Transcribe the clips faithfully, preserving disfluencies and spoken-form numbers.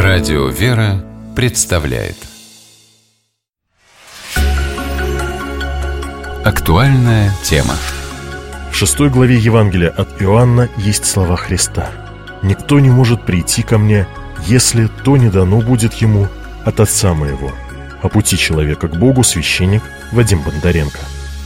Радио «Вера» представляет актуальная тема. В шестой главе Евангелия от Иоанна есть слова Христа: «Никто не может прийти ко мне, если то не дано будет ему от Отца моего». О пути человека к Богу священник Вадим Бондаренко.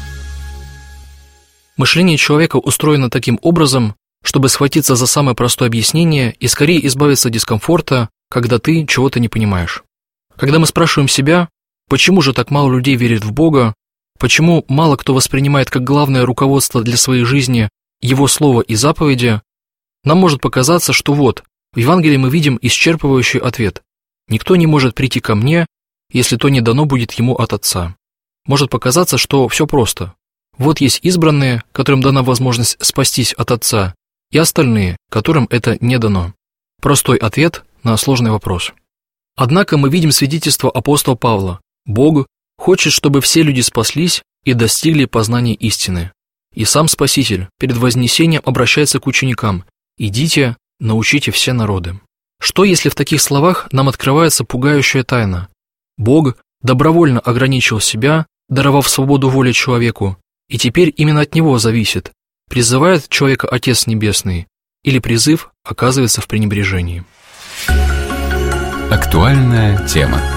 Мышление человека устроено таким образом, чтобы схватиться за самое простое объяснение и скорее избавиться от дискомфорта, когда ты чего-то не понимаешь. Когда мы спрашиваем себя, почему же так мало людей верит в Бога, почему мало кто воспринимает как главное руководство для своей жизни Его Слово и заповеди, нам может показаться, что вот, в Евангелии мы видим исчерпывающий ответ: «Никто не может прийти ко мне, если то не дано будет ему от Отца». Может показаться, что все просто. Вот есть избранные, которым дана возможность спастись от Отца, и остальные, которым это не дано. Простой ответ на сложный вопрос. Однако мы видим свидетельство апостола Павла: Бог хочет, чтобы все люди спаслись и достигли познания истины. И сам Спаситель перед вознесением обращается к ученикам: «Идите, научите все народы». Что, если в таких словах нам открывается пугающая тайна? Бог добровольно ограничил себя, даровав свободу воли человеку, и теперь именно от него зависит, призывает человека Отец Небесный, или призыв оказывается в пренебрежении. Актуальная тема.